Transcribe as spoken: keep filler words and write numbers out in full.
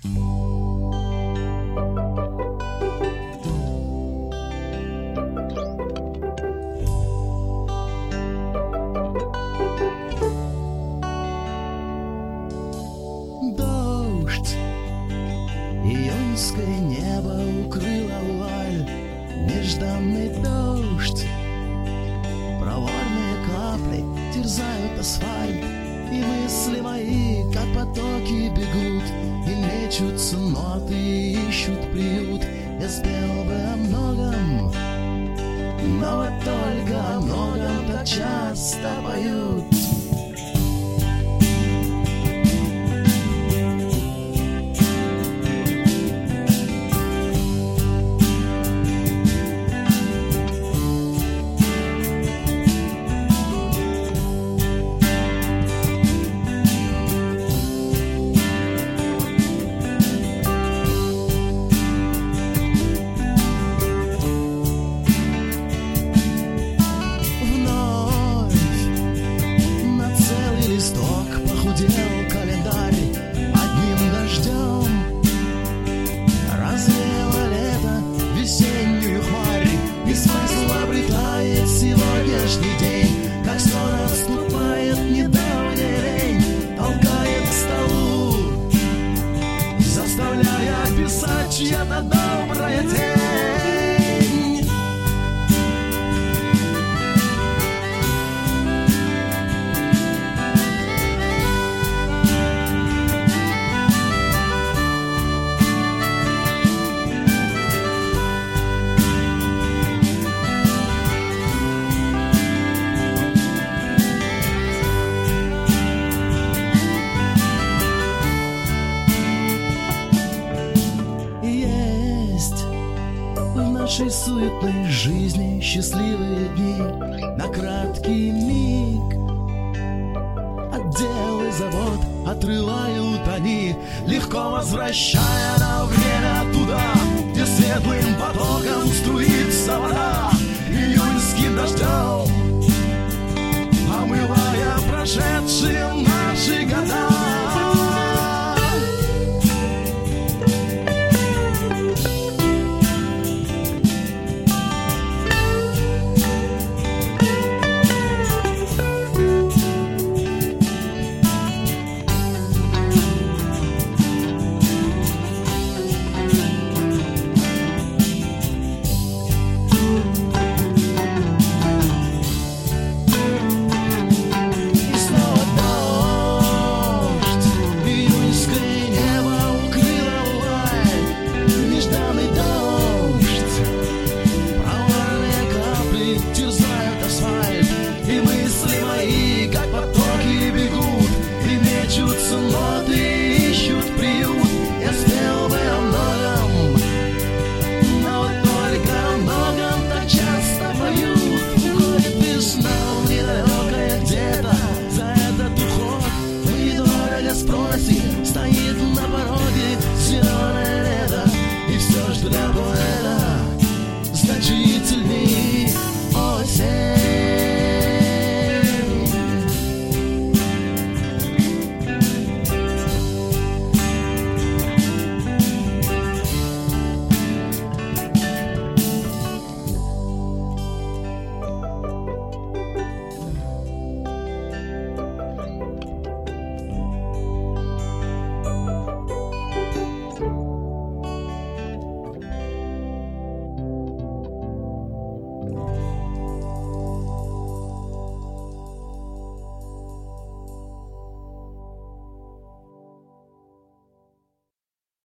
Дождь, июньское небо укрыла вуаль, нежданный дождь. Проворные капли терзают асфальт, и мысли мои, как потоки, бегут, и мечутся ноты, и ищут приют. Я спел бы о многом, но вот только о многом так часто поют. Похудел календарь одним дождем, развеяло лето весеннюю хмарь, и смысл обретает сегодняшний день, как сон отступает недавняя лень, толкает к столу, заставляя писать чья-то добрая тень. В нашей суетной жизни счастливые дни на краткий миг. Отдел и завод отрывают они, легко возвращая на время туда, где светлым потоком струится вода июньским дождем, омывая прошедшие наши года.